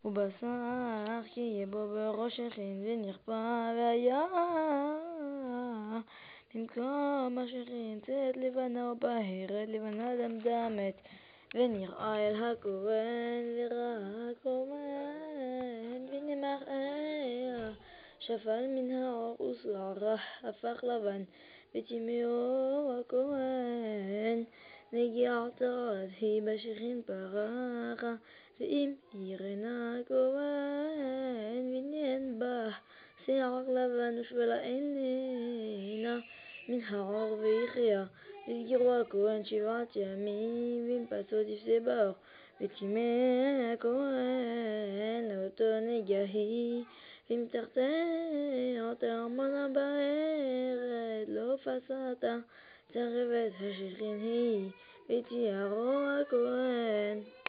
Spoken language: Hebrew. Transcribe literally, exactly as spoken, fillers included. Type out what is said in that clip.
ובשר כי יהיה בו בראש הכין ונכפה והיה במקום השכין צאת לבנה ובהרת לבנה דמדמת ונראה אל הכהן וראה הכהן ונמח אל שפל מן האור ושערה הפך לבן וטימאו הכהן נגיע צרת היא בשכין פרחה ואם ירנה הכהן ונהן בה שיער לבן ושבלה עינינה מן העור ויחיה ויסגרו הכהן שבעת ימים ואם פסו תפסה באור וטימא הכהן לאותו נגיעה היא ואם תחתה אותה עמונה בארץ לא פסתה צרבת השכין היא ותיארו הכהן